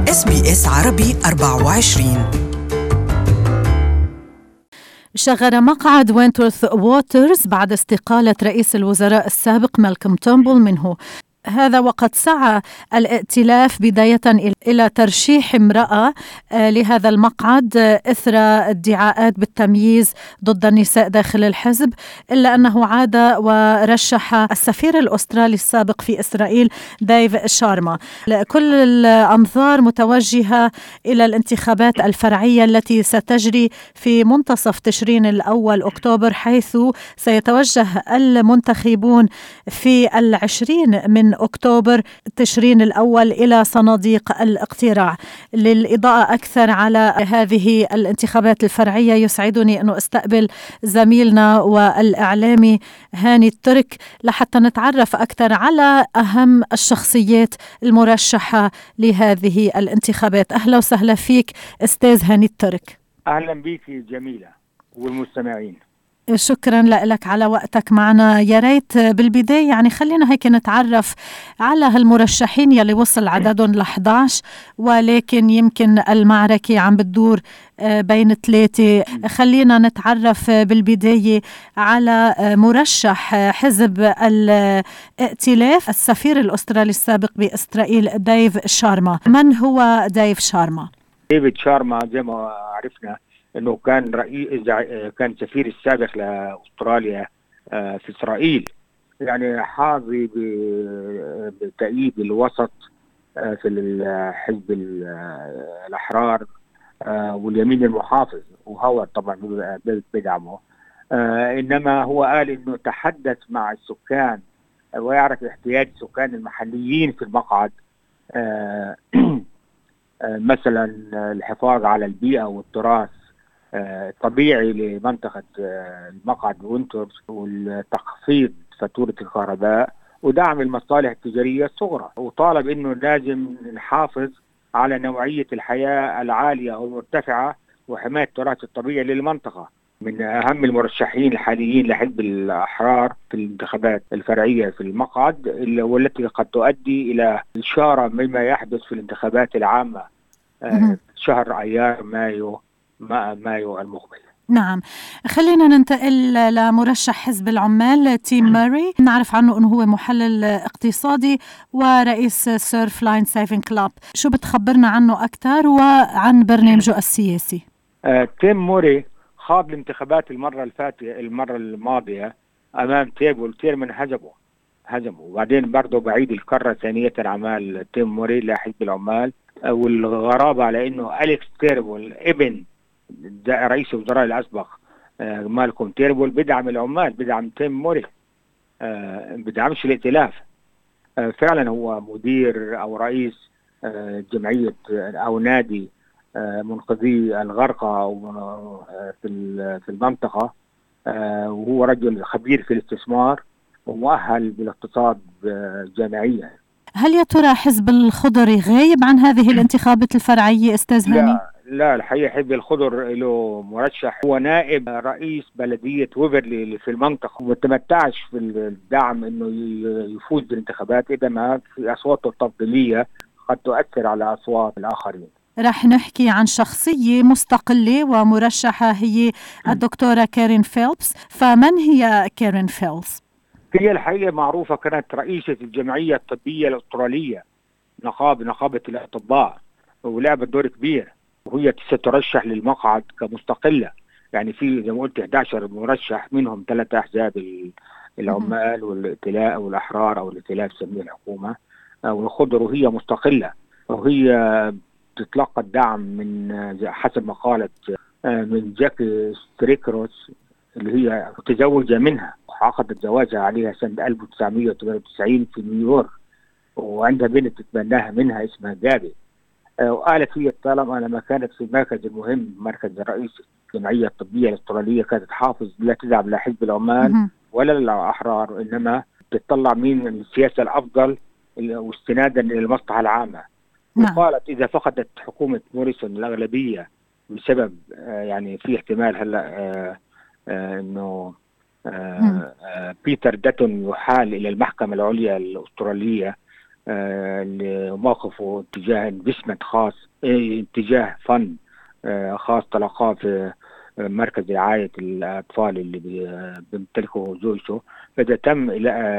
SBS عربي 24. شغل مقعد وينتورث ووترز بعد استقالة رئيس الوزراء السابق مالكوم تورنبول منه. هذا وقد سعى الائتلاف بداية إلى ترشيح امرأة لهذا المقعد إثر ادعاءات بالتمييز ضد النساء داخل الحزب، إلا أنه عاد ورشح السفير الأسترالي السابق في إسرائيل ديف شارما. كل الأنظار متوجهة إلى الانتخابات الفرعية التي ستجري في منتصف تشرين الأول أكتوبر، حيث سيتوجه المنتخبون في 20 من أكتوبر تشرين الأول إلى صناديق الاقتراع. للإضاءة أكثر على هذه الانتخابات الفرعية يسعدني أن أستقبل زميلنا والإعلامي هاني الترك لحتى نتعرف أكثر على أهم الشخصيات المرشحة لهذه الانتخابات. أهلا وسهلا فيك أستاذ هاني الترك. أهلا بك جميلة والمستمعين. شكرا لك على وقتك معنا. يا ريت بالبداية خلينا هيك نتعرف على هالمرشحين يلي وصل عددهم ل11، ولكن يمكن المعركة عم بتدور بين 3. خلينا نتعرف بالبداية على مرشح حزب الائتلاف السفير الأسترالي السابق بإسرائيل ديف شارما. من هو ديف شارما؟ ديفيد شارما زي ما عرفنا انه كان كان سفير السابق لاستراليا في اسرائيل، حاظي بتأييد الوسط في الحزب الاحرار واليمين المحافظ، وهو طبعا بدعمه. انما هو قال انه تحدث مع السكان ويعرف احتياج السكان المحليين في المقعد، مثلا الحفاظ على البيئة والتراث طبيعي لمنطقة المقعد وينتورث، والتخفيض فاتورة الكهرباء ودعم المصالح التجارية الصغرى. وطالب انه لازم نحافظ على نوعية الحياة العالية او المرتفعة وحماية التراث الطبيعي للمنطقة. من اهم المرشحين الحاليين لحزب الاحرار في الانتخابات الفرعية في المقعد، والتي قد تؤدي الى إشارة مما يحدث في الانتخابات العامة شهر ايار مايو المقبل. نعم، خلينا ننتقل لمرشح حزب العمال تيم ماري. نعرف عنه أنه هو محلل اقتصادي ورئيس سيرف لاين سيفنج كلاب. شو بتخبرنا عنه أكثر وعن برنامجه السياسي؟ تيم موري خاض الانتخابات المرة الماضية أمام تيرمن هزمه، وبعدين برضه بعيد الكرة ثانية عمال تيم موري لحزب العمال. والغرابة على أنه أليكس تيربول ابن رئيس الوزراء الأسبق مالكوم تيربول بدعم العمال، بدعم تيم موري، بدعمش الائتلاف. فعلا هو مدير أو رئيس جمعية أو نادي منقذي الغرقى في المنطقة، وهو رجل خبير في الاستثمار ومؤهل بالاقتصاد جامعيا. هل يا ترى حزب الخضري غايب عن هذه الانتخابات الفرعية أستاذ هاني؟ لا الحقيقة حزب الخضر له مرشح، هو نائب رئيس بلدية ويفرلي في المنطقة، وما تمتعش في الدعم انه يفوز بالانتخابات اذا ما في اصواته التفضيلية قد تؤثر على اصوات الاخرين. رح نحكي عن شخصية مستقلة ومرشحة، هي الدكتورة كارين فيلبس. فمن هي كارين فيلبس؟ هي الحقيقة معروفة، كانت رئيسة الجمعية الطبية الأسترالية، نقابة الأطباء، ولعبت دور كبير، وهي سترشح للمقعد كمستقلة. في زي ما قلت 11 مرشح، منهم 3 أحزاب، العمال والائتلاف والأحرار أو الائتلاف تسميه الحكومة والخضر، وهي مستقلة. وهي تتلقى الدعم من حسب ما قالت من جاكي ستريكروس اللي هي متزوجة منها، وعقدت زواجها عليها سنة 1998 في نيويورك، وعندها بنت تتبناها منها اسمها جابي. وقالت هي طالما لما كانت في المركز المهم، مركز رئيس الجمعية الطبية الأسترالية، كانت تحافظ لا تدعم لا حزب العمال ولا الأحرار، إنما تطلع من السياسة الأفضل واستنادا للمصلحة العامة. وقالت إذا فقدت حكومة موريسون الأغلبية بسبب في احتمال هلا إنه بيتر داتون يحال إلى المحكمة العليا الأسترالية لموقفه تجاه انفستمنت خاص، اتجاه فن خاص تلقاه في مركز رعاية الأطفال اللي بيمتلكه زوجته. فإذا تم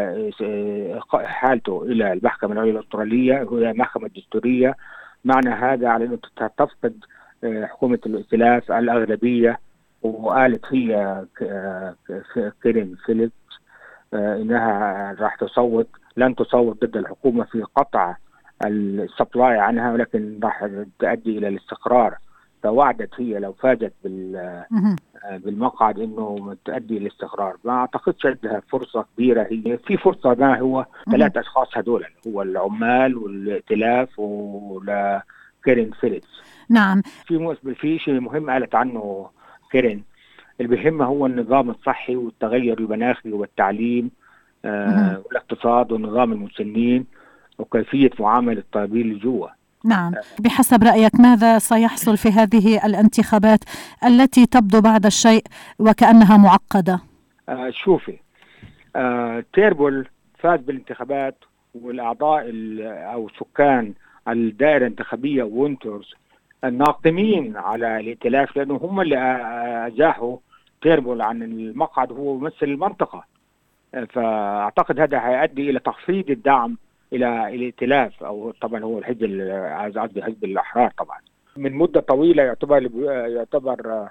حالته إلى المحكمة العليا الأسترالية وهي محكمة دستورية، معنى هذا على أنه تفقد حكومة الائتلاف الأغلبية، وقالت هي كيرين فيليبس إنها راح لن تصوت ضد الحكومة في قطع السبلاي عنها، ولكن راح تؤدي إلى الاستقرار. فوعدت هي لو فازت بالمقعد انه تؤدي للاستقرار. ما اعتقدش عندها فرصه كبيره، هي في فرصه ما هو 3 اشخاص هذول، هو العمال والائتلاف وكيرين فيليبس. نعم. في شيء مهم قالت عنه كيرين، اللي بيهمها هو النظام الصحي والتغير المناخي والتعليم والاقتصاد ونظام المسنين وكيفيه معامله الطالبين اللي جوا. نعم، بحسب رأيك ماذا سيحصل في هذه الانتخابات التي تبدو بعض الشيء وكأنها معقدة؟ شوفي، تيربول فاز بالانتخابات، والأعضاء أو سكان الدائرة الانتخابية وينتورز الناقمين على الائتلاف، لأنه هم اللي أزاحوا تيربول عن المقعد، هو ممثل المنطقة. فأعتقد هذا هيؤدي إلى تخفيض الدعم إلى الائتلاف، أو طبعا هو قصدي حزب الأحرار. طبعا من مدة طويلة يعتبر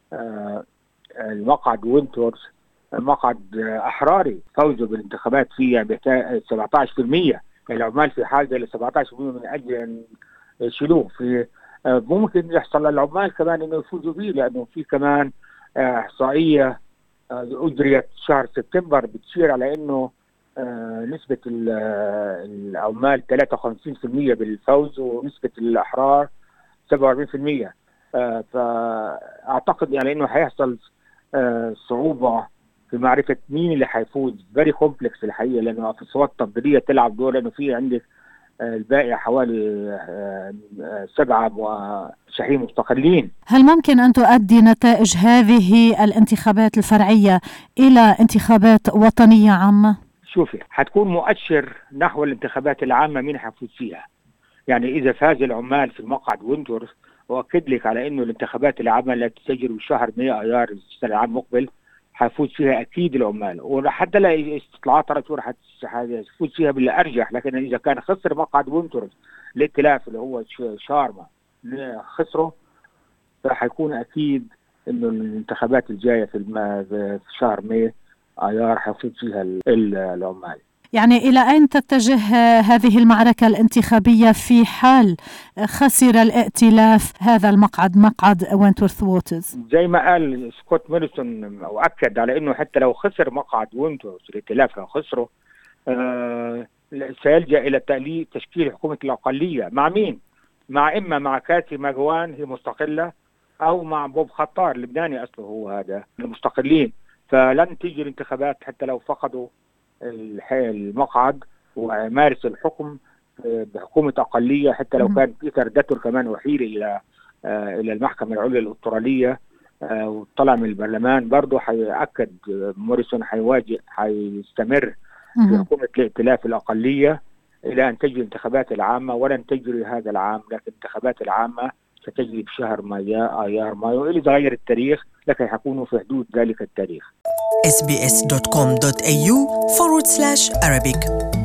المقعد وينتورز مقعد أحراري، فوزوا بالانتخابات فيه ب 17%. العمال في حاجة ل 17% من أجل أن يشيلوه. في ممكن يحصل للعمال كمان إنه يفوزوا به، لأنه في كمان إحصائية أجريت شهر سبتمبر بتشير على إنه نسبة العمال 53% بالفوز، ونسبة الأحرار 47%. فأعتقد يعني إنه هيحصل صعوبة في معرفة مين اللي هيفوز. فيري كومبلكس الحقيقة، لأنه في الأصوات التفضيلية تلعب دور، لأنه في عندك الباقي حوالي 7 مرشحين مستقلين. هل ممكن أن تؤدي نتائج هذه الانتخابات الفرعية إلى انتخابات وطنية عامة؟ شوفي، هتكون مؤشر نحو الانتخابات العامة مين هيفوز فيها. يعني إذا فاز العمال في مقعد وينتورز، وأكد لك على إنه الانتخابات العامة التي تجري بشهر مايو أيار السنة العام المقبل هيفوز فيها أكيد العمال، وحتى لا استطلاعات رأيت هيفوز فيها بالأرجح. لكن إذا كان خسر مقعد وينتورز الائتلاف اللي هو شارما خسره، فهيكون أكيد إنه الانتخابات الجاية في شهر مايو أيار هيفوز فيها العمال. يعني إلى أين تتجه هذه المعركة الانتخابية في حال خسر الائتلاف هذا المقعد، مقعد وينتورث ووترز؟ زي ما قال سكوت موريسون وأكد على أنه حتى لو خسر مقعد وينتورث الائتلاف لو خسره سيلجأ إلى تشكيل حكومة الأقلية. مع مين؟ مع كاتي ماجوان هي مستقلة، أو مع بوب خطار لبناني أصله هو هذا المستقلين. فلن تيجي الانتخابات حتى لو فقدوا المقعد ومارس الحكم بحكومة أقلية. حتى لو كان بيتر داتور كمان أحيل إلى المحكمة العليا الأسترالية وطلع من البرلمان، برضه هيأكد موريسون هيستمر في حكومة الائتلاف الأقلية إلى أن تجري الانتخابات العامة. ولن تجري هذا العام، لكن الانتخابات العامة ستجري بشهر مايو إلى تغير التاريخ، لكن حيكونوا في حدود ذلك التاريخ. sbs.com.au/Arabic